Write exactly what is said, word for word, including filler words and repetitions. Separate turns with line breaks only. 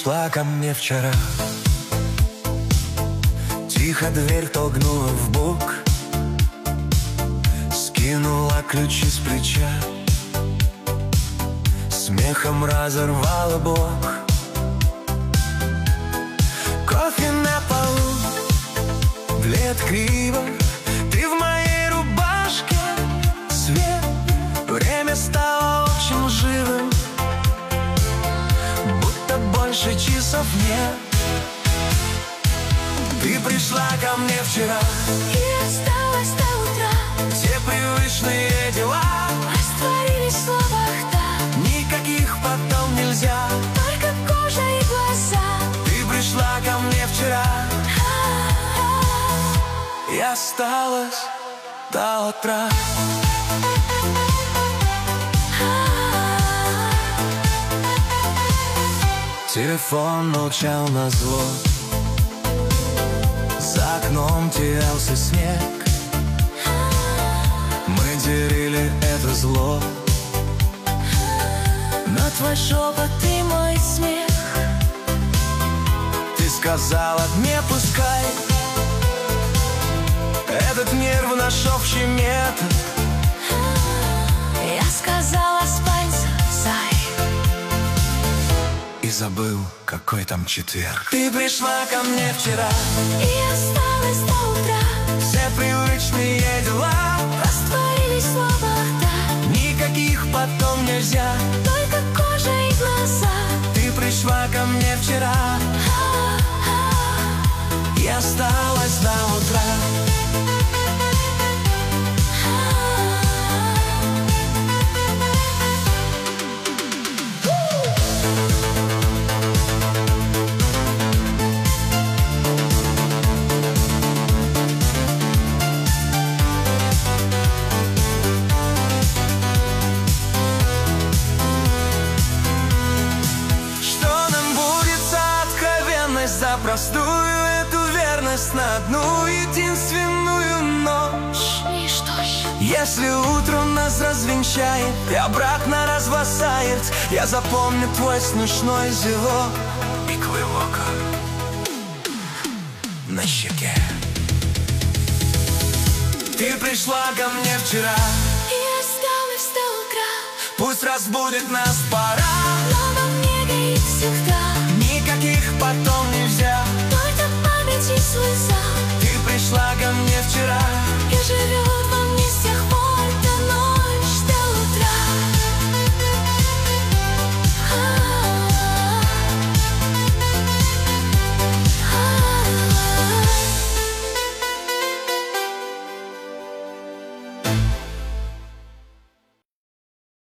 пришла ко мне вчера, тихо дверь толкнула в бок, скинула ключи с плеча, смехом разорвала блок. Кофе на полу, блед криво, ты в моей рубашке, свет. Время стало очень живым, будто больше часов нет. Ты пришла ко мне вчера
и осталась до утра.
Все привычные дела
растворились в словах «да».
Никаких потом нельзя,
только кожа и глаза.
Ты пришла ко мне вчера и осталась до утра. Телефон молчал назло, за окном терялся снег. Мы делили это зло,
но твой шепот и мой смех.
Ты сказала мне пускай, этот нерв наш общий метод.
Я сказала спать, зай,
и забыл, какой там четверг. Ты пришла ко мне вчера
и осталась до утра.
Все привычные дела
растворились в словах «да».
Никаких потом нельзя,
только кожа и глаза.
Ты пришла ко мне вчера и осталась до утра. За простую эту верность на одну единственную ночь.
И что ж?
Если утром нас развенчает и обратно развасает, я запомню твой смешной зевок и клывок на щеке. Ты пришла ко мне вчера
и осталась до утра.
Пусть разбудит нас пора,
но во мне горит всегда.
Никаких потом нельзя,
только память и слеза.
Ты пришла ко мне вчера